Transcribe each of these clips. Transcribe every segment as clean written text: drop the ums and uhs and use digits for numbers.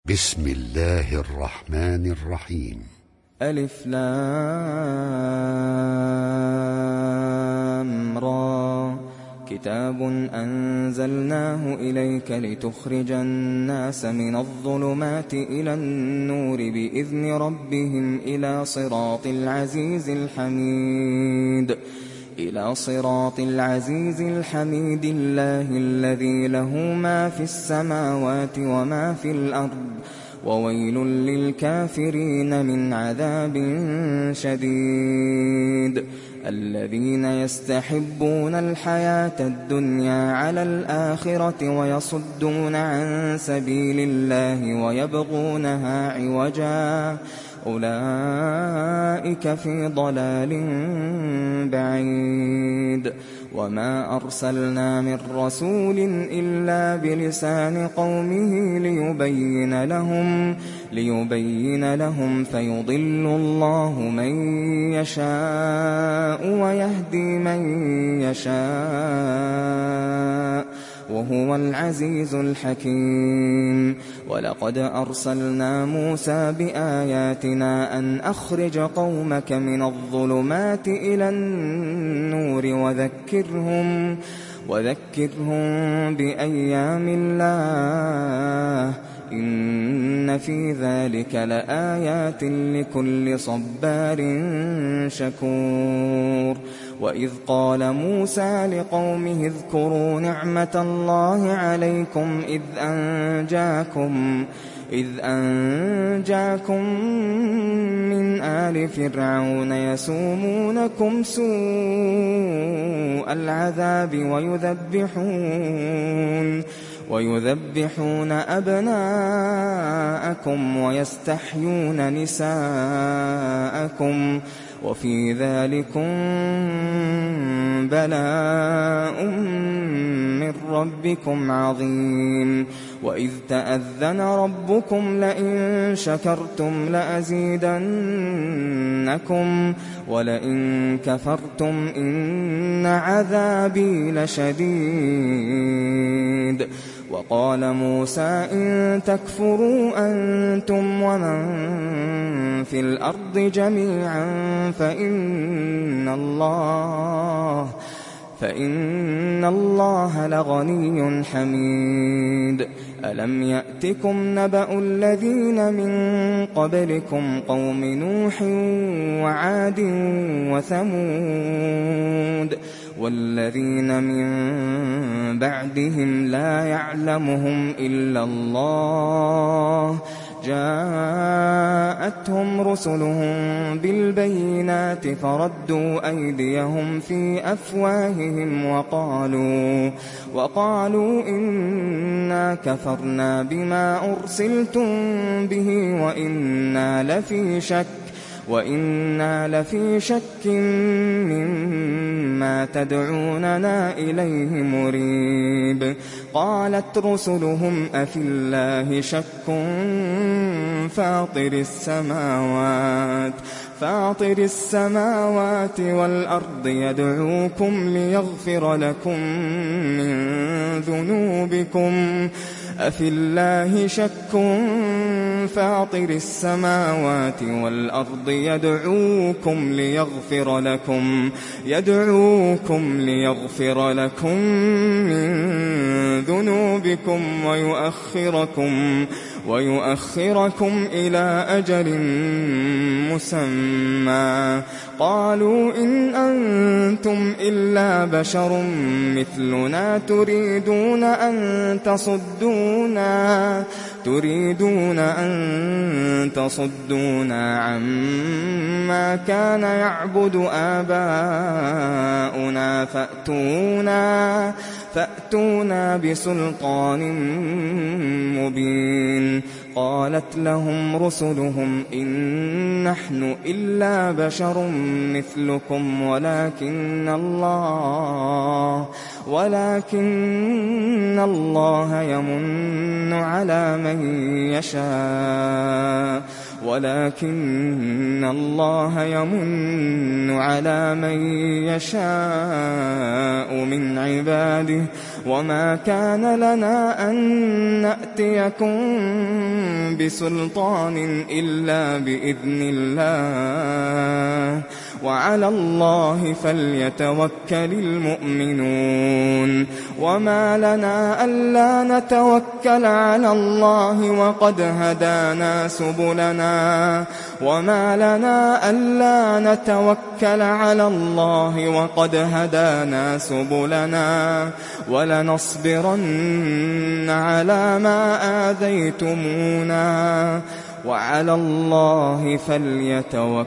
بسم الله الرحمن الرحيم. ألف لام را. كتاب أنزلناه إليك لتخرج الناس من الظلمات إلى النور بإذن ربهم إلى صراط العزيز الحميد الله الذي له ما في السماوات وما في الأرض وويل للكافرين من عذاب شديد. الذين يستحبون الحياة الدنيا على الآخرة ويصدون عن سبيل الله ويبغونها عوجا أولئك في ضلال بعيد. وما أرسلنا من رسول إلا بلسان قومه ليبين لهم فيضل الله من يشاء ويهدي من يشاء وهو العزيز الحكيم. ولقد أرسلنا موسى بآياتنا أن أخرج قومك من الظلمات إلى النور وذكرهم بأيام الله إن في ذلك لآيات لكل صبار شكور. وإذ قال موسى لقومه اذكروا نعمة الله عليكم إذ أنجاكم من آل فرعون يسومونكم سوء العذاب ويذبحون أبناءكم ويستحيون نساءكم وفي ذلكم بلاء من ربكم عظيم. وإذ تأذن ربكم لئن شكرتم لأزيدنكم ولئن كفرتم إن عذابي لشديد. وقال موسى إن تكفروا أنتم ومن في الأرض جميعا فإن الله لغني حميد. ألم يأتكم نبأ الذين من قبلكم قوم نوح وعاد وثمود والذين من بعدهم لا يعلمهم إلا الله جاءتهم رسلهم بالبينات فردوا أيديهم في أفواههم وقالوا إنا كفرنا بما أرسلتم به وإنا لفي شك مما تدعوننا إليه مريب. قالت رسلهم أفي الله شك فاطر السماوات والأرض يدعوكم ليغفر لكم من ذنوبكم أفي الله شك فاطر السماوات والأرض يدعوكم ليغفر لكم من ذنوبكم ويؤخركم إلى أجل مسمى. قالوا إن أنتم إلا بشر مثلنا تريدون أن تصدونا عما كان يعبد آباؤنا فأتونا بسلطان مبين. قالت لهم رسلهم إن نحن إلا بشر مثلكم ولكن الله يمن على من يشاء من عباده وما كان لنا أن نأتيكم بسلطان إلا بإذن الله وعلى الله فليتوكل المؤمنون وما لنا ألا نتوكل على الله وقد هدانا سبلنا ولنصبرن على ما آذيتمونا وعلى الله فليتوكل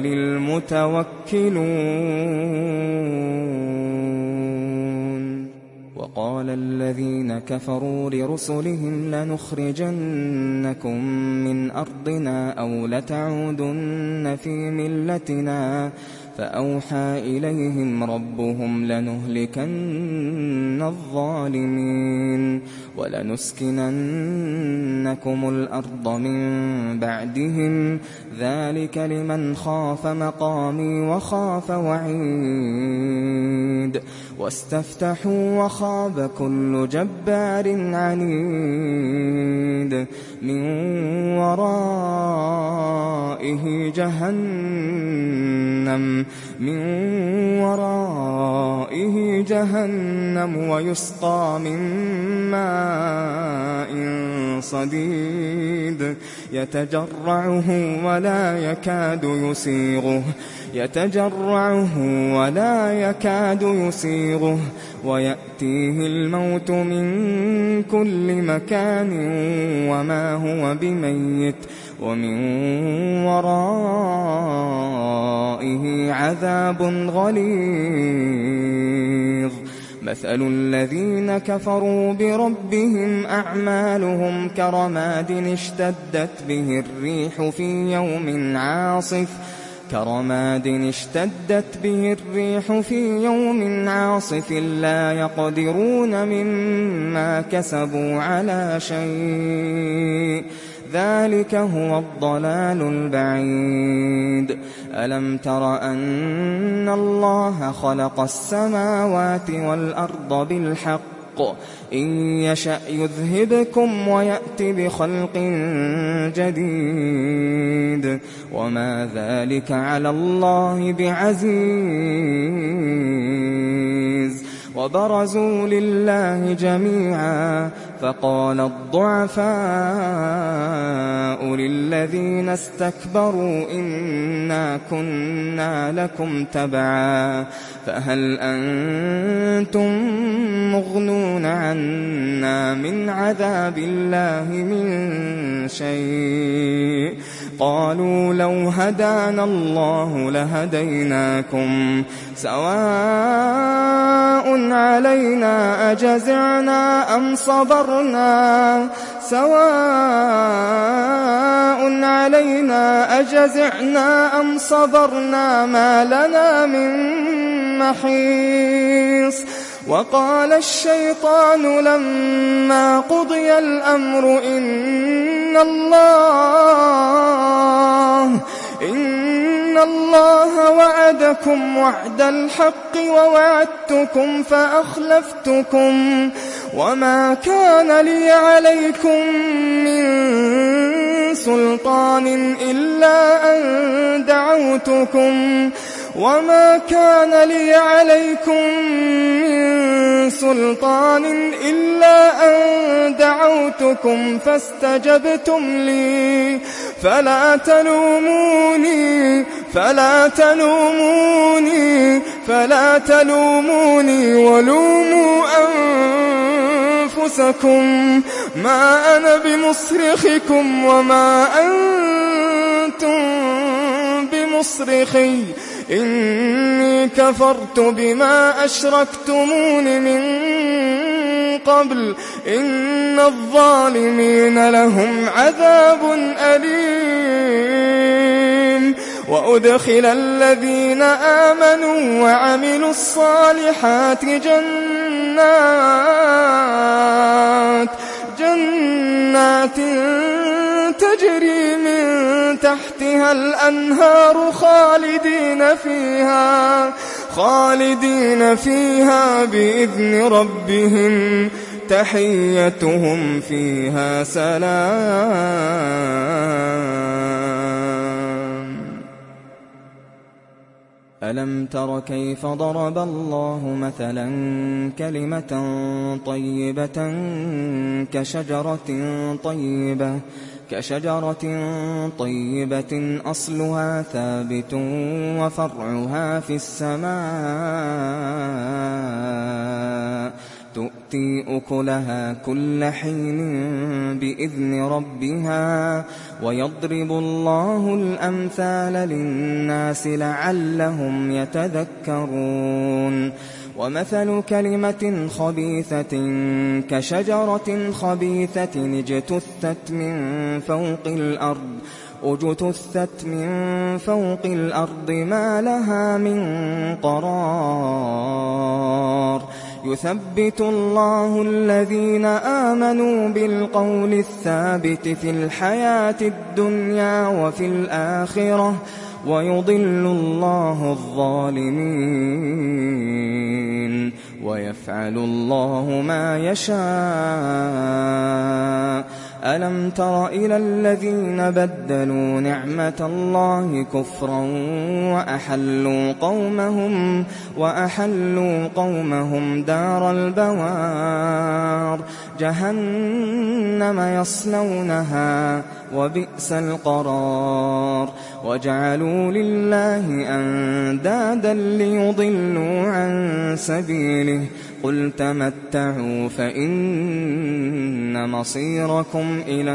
المتوكلون وقال الذين كفروا لرسلهم لنخرجنكم من أرضنا أو لتعودن في ملتنا فأوحى إليهم ربهم لنهلكن الظالمين ولنسكننكم الأرض من بعدهم ذلك لمن خاف مقامي وخاف وعيد واستفتحوا وخاب كل جبار عنيد من ورائه جهنم ويسقى من ماء صديد يتجرعه ولا يكاد يسيغه ويأتيه الموت من كل مكان وما هو بميت ومن ورائه عذاب غليظ مثل الذين كفروا بربهم أعمالهم كرماد اشتدت به الريح في يوم عاصف لا يقدرون مما كسبوا على شيء ذلك هو الضلال البعيد ألم تر أن الله خلق السماوات والأرض بالحق إن يشأ يذهبكم ويأت بخلق جديد وما ذلك على الله بعزيز وبرزوا لله جميعا فقال الضعفاء للذين استكبروا إنا كنا لكم تبعا فهل أنتم مغنون عنا من عذاب الله من شيء قالوا لو هدانا الله لهديناكم سواء علينا أجزعنا أم صبرنا ما لنا من محيص وقال الشيطان لما قضي الأمر إن الله وعدكم وعد الحق ووعدتكم فأخلفتكم وما كان لي عليكم من سلطان إلا أن دعوتكم فاستجبتم لي فلا تلوموني ولوموا أنفسكم ما أنا بمصرخكم وما أنتم بمصرخي إني كفرت بما أشركتمون من قبل إن الظالمين لهم عذاب أليم وأدخل الذين آمنوا وعملوا الصالحات جنات تجري من تحتها الأنهار خالدين فيها بإذن ربهم تحيتهم فيها سلام ألم تر كيف ضرب الله مثلا كلمة طيبة كشجرة طيبة أصلها ثابت وفرعها في السماء تؤتي أكلها كل حين بإذن ربها ويضرب الله الأمثال للناس لعلهم يتذكرون ومثل كلمة خبيثة كشجرة خبيثة اجتثت من فوق الأرض ما لها من قرار يثبت الله الذين آمنوا بالقول الثابت في الحياة الدنيا وفي الآخرة ويضل الله الظالمين ويفعل الله ما يشاء ألم تر إلى الذين بدلوا نعمة الله كفرا وأحلوا قومهم دار البوار جهنم يصلونها وبئس القرار وجعلوا لله أندادا ليضلوا عن سبيله قل تمتعوا فإن مصيركم إلى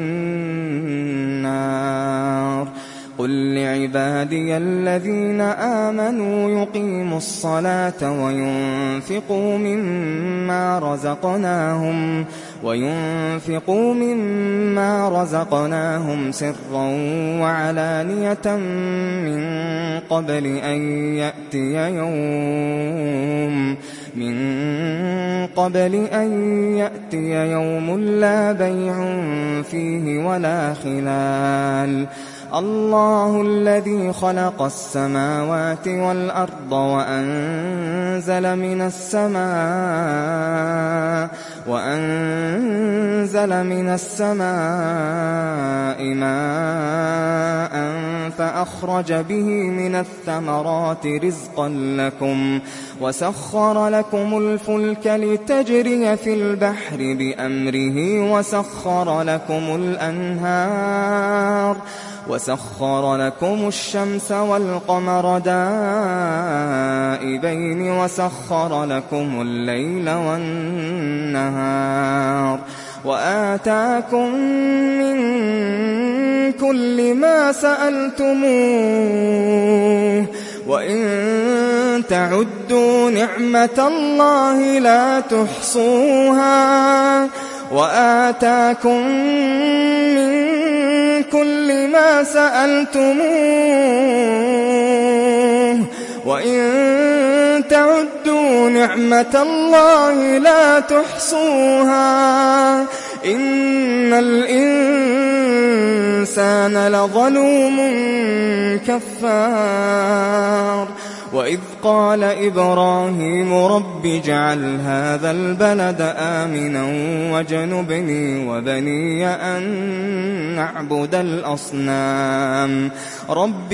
النار قل لعبادي الذين آمنوا يقيموا الصلاة وينفقوا مما رزقناهم سرا وعلانية من قبل أن يأتي يوم لا بيع فيه ولا خلال الله الذي خلق السماوات والأرض وأنزل من السماء ماء فأخرج به من الثمرات رزقا لكم وسخر لكم الفلك لتجري في البحر بأمره وسخر لكم الشمس والقمر دائبين وسخر لكم الليل والنهار وآتاكم من كل ما سألتموه وإن تعدوا نعمة الله لا تحصوها وآتاكم من كل ما سألتموه وإن تعدوا نعمة الله لا تحصوها إن الإنسان لظلوم كفار وإذ قال إبراهيم رب اجعل هذا البلد آمنا واجنبني وبني أن نعبد الأصنام رب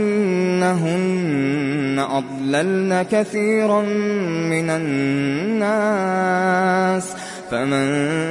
إنهن أضللن كثيرا من الناس فمن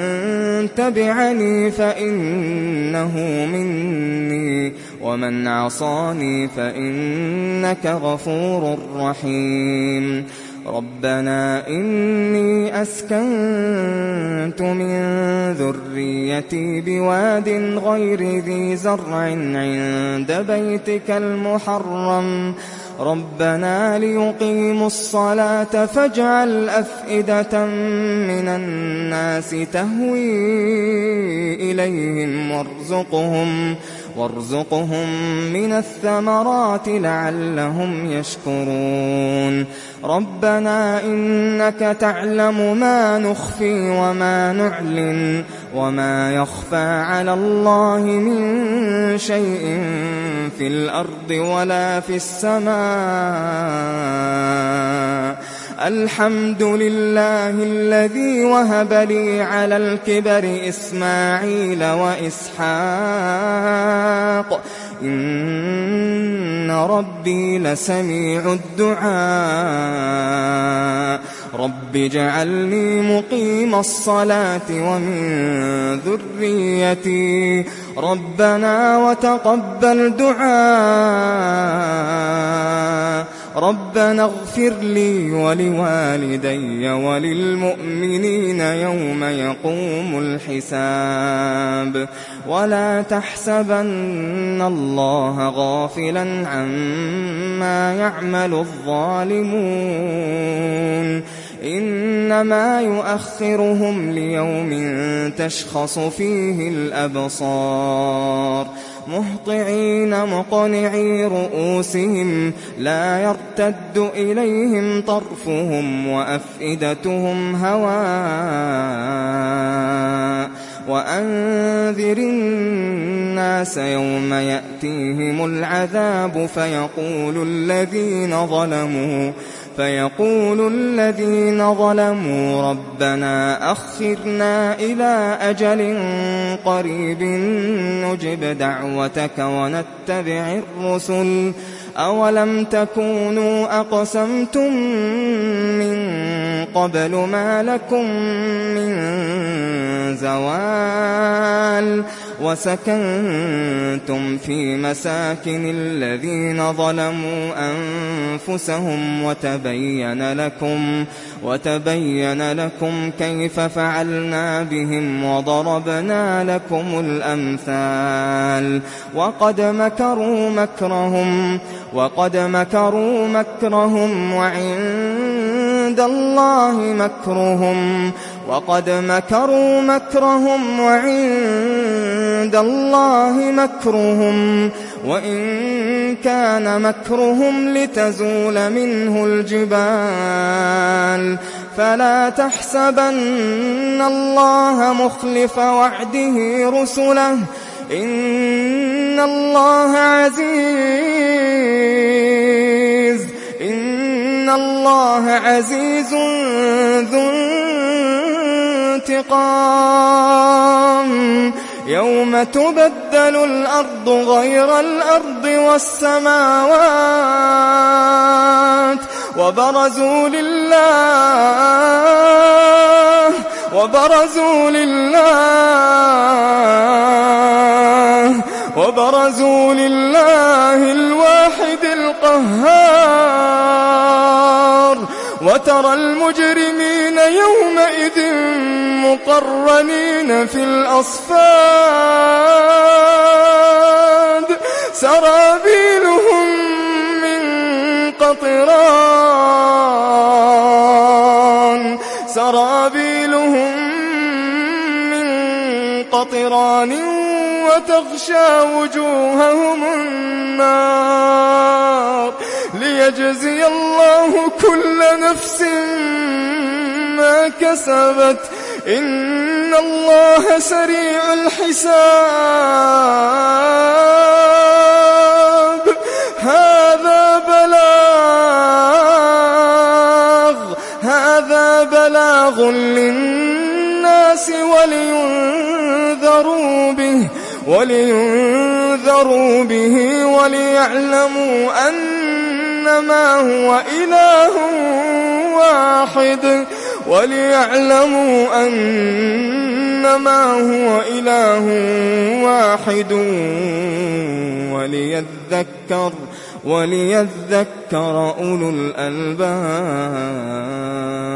تبعني فإنه مني ومن عصاني فإنك غفور رحيم ربنا إني أسكنت من ذريتي بواد غير ذي زرع عند بيتك المحرم ربنا ليقيموا الصلاة فاجعل أفئدة من الناس تهوي إليهم وارزقهم من الثمرات لعلهم يشكرون ربنا إنك تعلم ما نخفي وما نعلن وما يخفى على الله من شيء في الأرض ولا في السماء الحمد لله الذي وهب لي على الكبر إسماعيل وإسحاق إن ربي لسميع الدعاء رب اجعلني مقيم الصلاة ومن ذريتي ربنا وتقبل دعاء ربنا اغفر لي ولوالدي وللمؤمنين يوم يقوم الحساب ولا تحسبن الله غافلا عما يعمل الظالمون إنما يؤخرهم ليوم تشخص فيه الأبصار مهطعين مقنعي رؤوسهم لا يرتد إليهم طرفهم وأفئدتهم هواء وأنذر الناس يوم يأتيهم العذاب فيقول الذين ظلموا ربنا أخرنا إلى أجل قريب نجب دعوتك ونتبع الرسل أولم تكونوا أقسمتم من قبل ما لكم من زوال وسكنتم في مساكن الذين ظلموا أنفسهم وتبين لكم كيف فعلنا بهم وضربنا لكم الأمثال وقد مكروا مكرهم وعند الله مكرهم وإن كان مكرهم لتزول منه الجبال فلا تحسبن الله مخلف وعده رسله إن الله عزيز ذو انتقام يوم تبدل الأرض غير الأرض والسماوات وبرزوا لله الواحد القهار وترى المجرمين يومئذ مقرنين في الأصفاد سرابيلهم من قطران وتغشى وجوههم النار ليجزي الله كل نفس ما كسبت إن الله سريع الحساب هذا بلاغ للناس ولينذروا به وليعلموا أنما هو إله واحد وليذكر أولو الألباب.